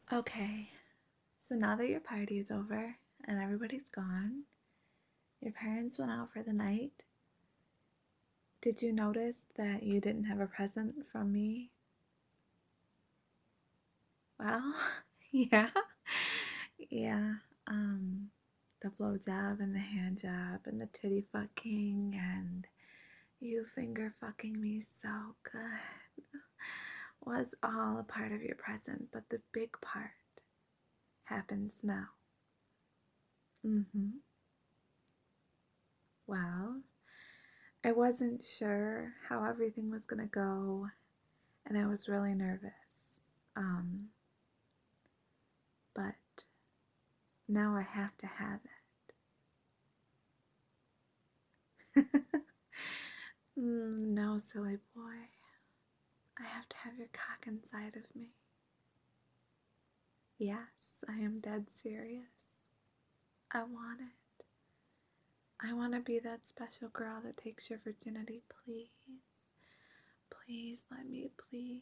Okay, so now that your party is over and everybody's gone, your parents went out for the night. Did you notice that you didn't have a present from me? Well, yeah. Yeah, the blowjob and the hand job and the titty fucking and you finger fucking me so good was all a part of your present, but the big part happens now. Well, I wasn't sure how everything was gonna go, and I was really nervous. Um, but now I have to have it. No, silly boy. I have to have your cock inside of me. Yes, I am dead serious. I want it. I want to be that special girl that takes your virginity, please. Please let me, please.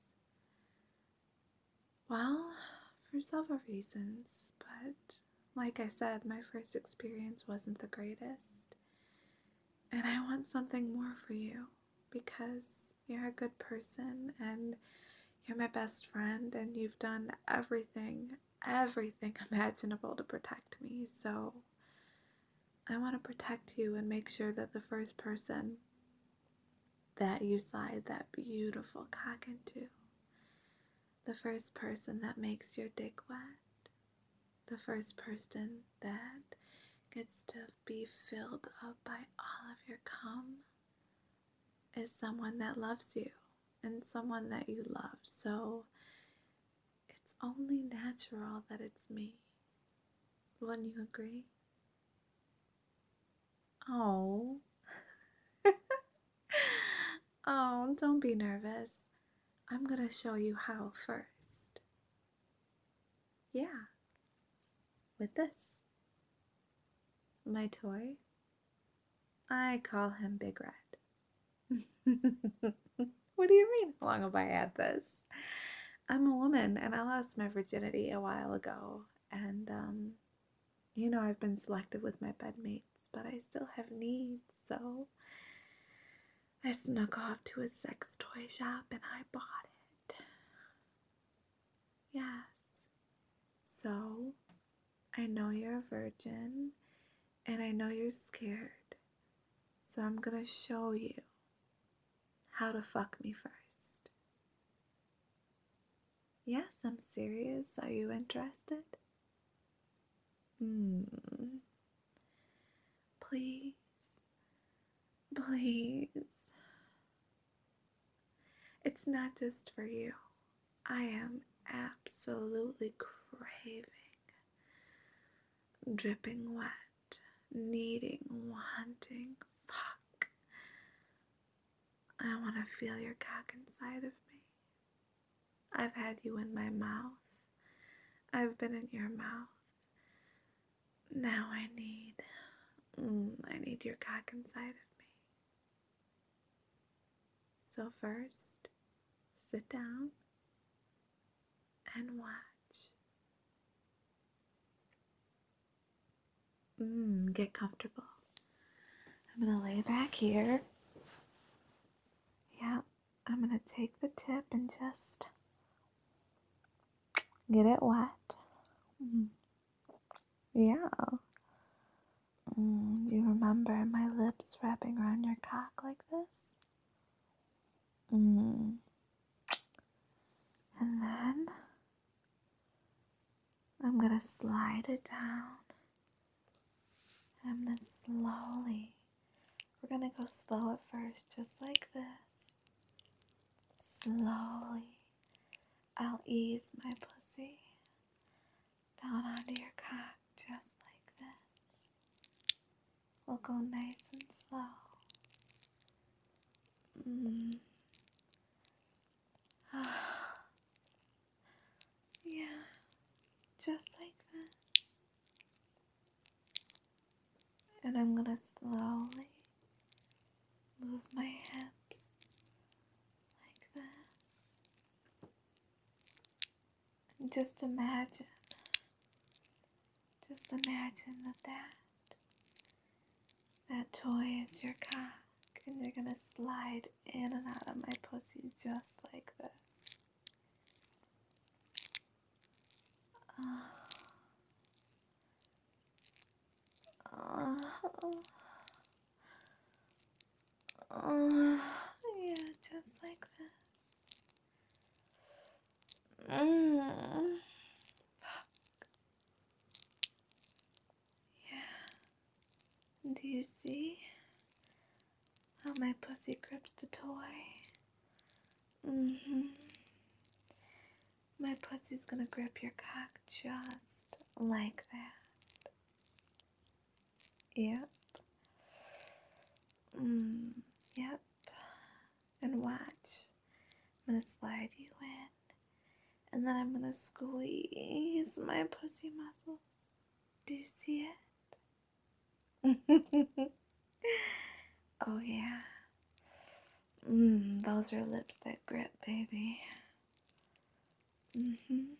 Well, for several reasons, but like I said, my first experience wasn't the greatest. And I want something more for you because you're a good person and you're my best friend and you've done everything imaginable to protect me. So I want to protect you and make sure that the first person that you slide that beautiful cock into, the first person that makes your dick wet, the first person that gets to be filled up by all of your cum is someone that loves you and someone that you love. So it's only natural that it's me. Wouldn't you agree? Oh. Oh, don't be nervous. I'm gonna show you how first. Yeah, with this. My toy. I call him Big Red. What do you mean? How long have I had this? I'm a woman and I lost my virginity a while ago. And, I've been selective with my bedmates, but I still have needs, so I snuck off to a sex toy shop and I bought it. Yes. So, I know you're a virgin and I know you're scared. So, I'm gonna show you how to fuck me first. Yes, I'm serious. Are you interested? Hmm. Please. Please. It's not just for you. I am absolutely craving, dripping wet, needing, wanting. Fuck. I want to feel your cock inside of me. I've had you in my mouth. I've been in your mouth. Now I need your cock inside of me. So first, sit down and watch. Get comfortable. I'm gonna lay back here. Yeah, I'm gonna take the tip and just get it wet. Yeah. Do you remember my lips wrapping around your cock like this? And then I'm gonna slide it down. I'm gonna we're gonna go slow at first, just like this. Slowly, I'll ease my pussy down onto your cock, just like this. We'll go nice and slow. Yeah, just like this. And I'm gonna slowly move my hips like this. Just imagine. Just imagine that toy is your cock, and you're gonna slide in and out of my pussy just like this. Yeah, just like this. Yeah. Do you see how my pussy grips the toy? My pussy's gonna grip your cock just like that. Yep. Yep. And watch. I'm gonna slide you in. And then I'm gonna squeeze my pussy muscles. Do you see it? Oh yeah. Those are lips that grip, baby. And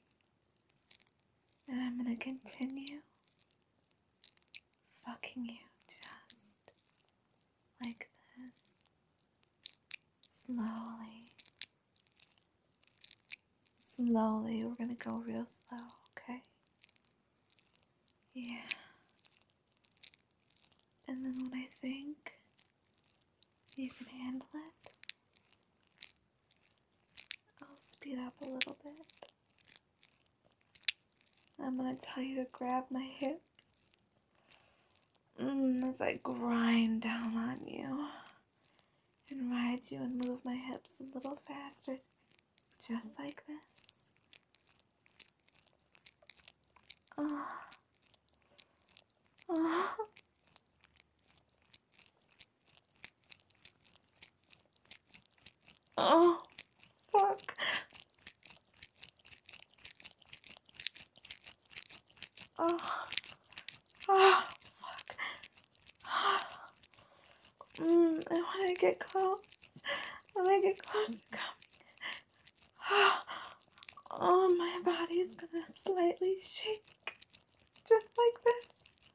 I'm gonna continue fucking you just like this. Slowly. Slowly. We're gonna go real slow, okay? Yeah. And then when I think you can handle it, I'll speed up a little bit. I'm gonna tell you to grab my hips as I grind down on you and ride you and move my hips a little faster, just like this. Oh. Oh. Oh, fuck. Oh. Oh, fuck. I want to get close. When I get close to coming. Oh, my body's gonna slightly shake. Just like this.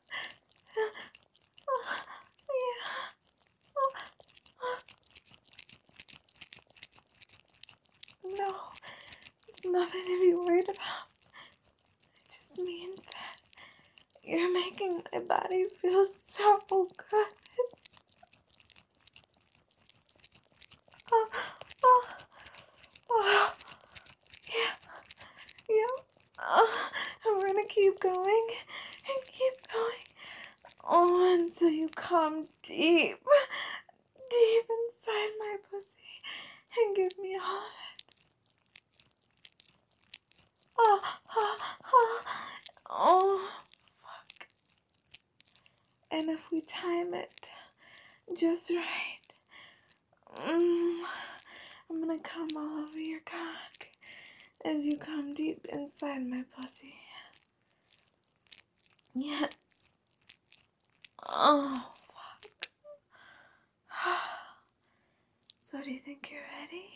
Yeah. No, it's nothing to be worried about. It just means that you're making my body feel so good. And we're gonna keep going and keep going until you come deep inside my pussy and give me all of it. Oh, fuck. And if we time it just right, I'm gonna come all over your cock as you come deep inside my pussy. Yes. Oh, fuck. So do you think you're ready?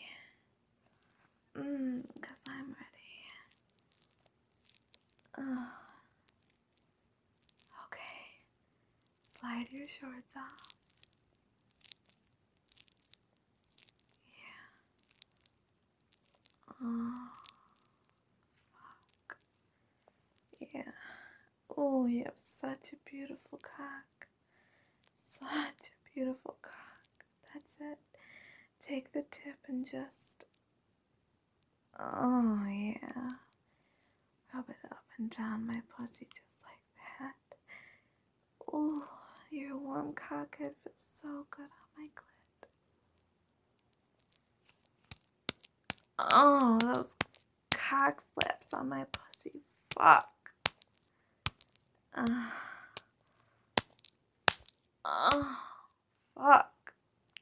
'Cause I'm ready. Okay. Slide your shorts off. Yeah. Oh, fuck. Yeah. Oh, you have such a beautiful cock. Such a beautiful cock. That's it. Take the tip and just... Oh, yeah. Rub it up and down my pussy just like that. Oh, your warm cock head feels so good on my clit. Oh, those cock slaps on my pussy. Fuck. Oh, fuck.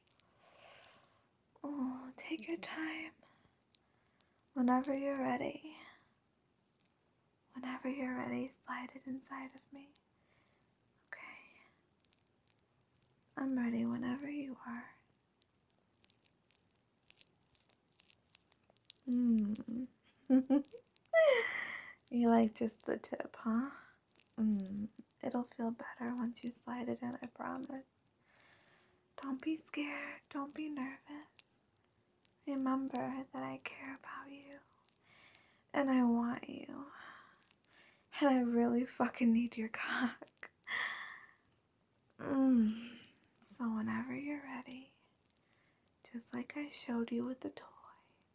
Oh, take your time. Whenever you're ready. Whenever you're ready, slide it inside of me. Okay. I'm ready whenever you are. You like just the tip, huh? It'll feel better once you slide it in, I promise. Don't be scared. Don't be nervous. Remember that I care about you. And I want you. And I really fucking need your cock. So whenever you're ready, just like I showed you with the toy,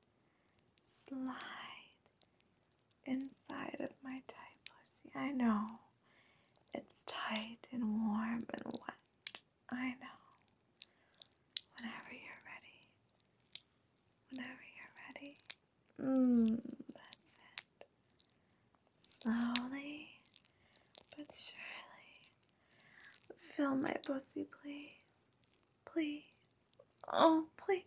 slide inside of my tight pussy. I know. It's tight and warm and wet. I know. Whenever you're ready. Whenever you're ready. That's it. Slowly but surely. Fill my pussy, please. Please. Oh, please.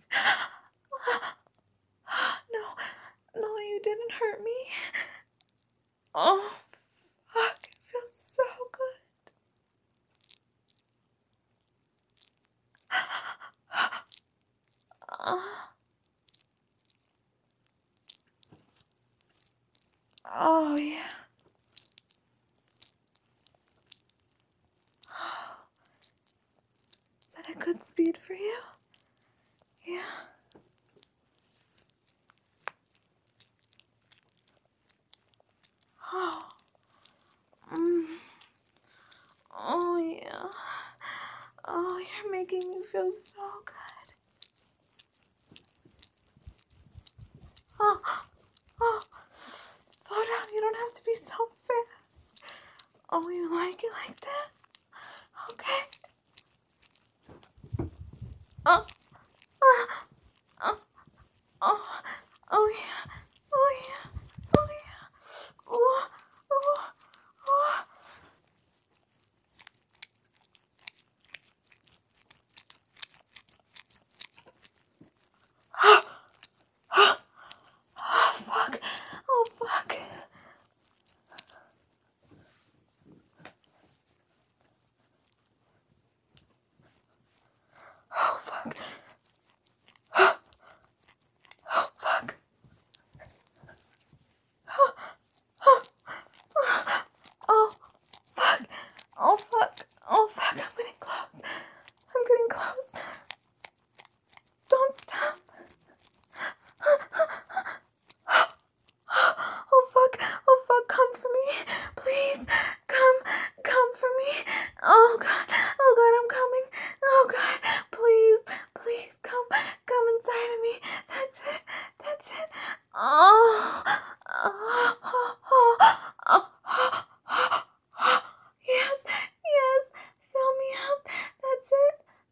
No, you didn't hurt me. Oh, fuck. It feels so good. Oh, yeah. Is that a good speed for you? Yeah. Oh. Oh, yeah. Oh, you're making me feel so good. Oh. Slow down. You don't have to be so fast. Oh, you like it like that? Okay. Oh. Oh yeah. Oh yeah. Oh yeah. Oh. Oh fuck. Oh fuck. Oh fuck. Oh fuck. Oh fuck. Oh fuck. Oh fuck. I'm getting close. Don't stop. Oh fuck, come for me. Please, come for me. Oh god, I'm coming. Oh god, please, come inside of me. That's it. Oh, yes, fill me up. That's it.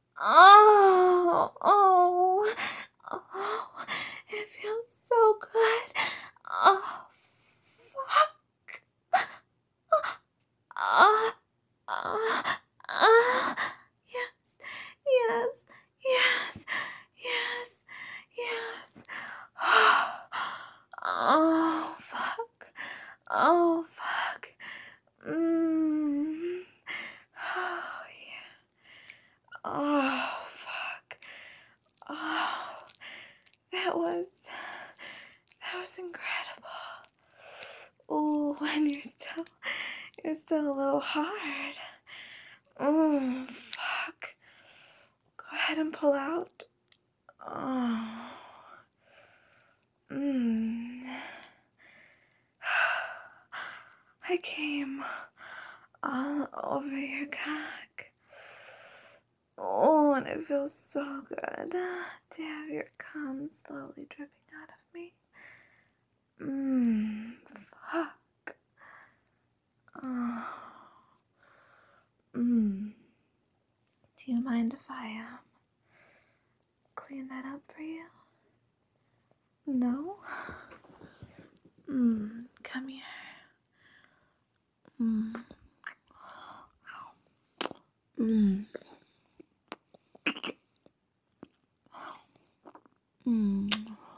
Oh, it feels so good. Oh, fuck. Ah, ah, ah. Yes, yes, yes, yes. Oh, fuck. Oh, fuck. Oh, yeah. Oh, fuck. Oh, that was incredible. Oh, and you're still a little hard. Fuck. Go ahead and pull out. Oh. I came all over your cock. Oh, and it feels so good to have your cum slowly dripping out of me. Fuck. Oh. Do you mind if I clean that up for you? No? Come here. Mm. Mm. Mm.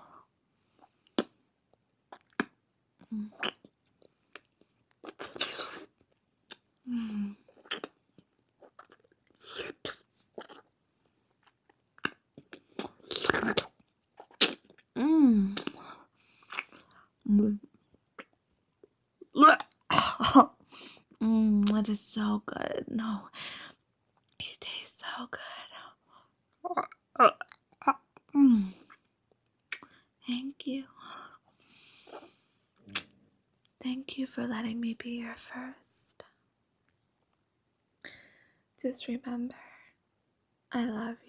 Mm. Mm. Mm. It is so good. No, you taste so good. Mm, Thank you. Thank you for letting me be your first. Just remember, I love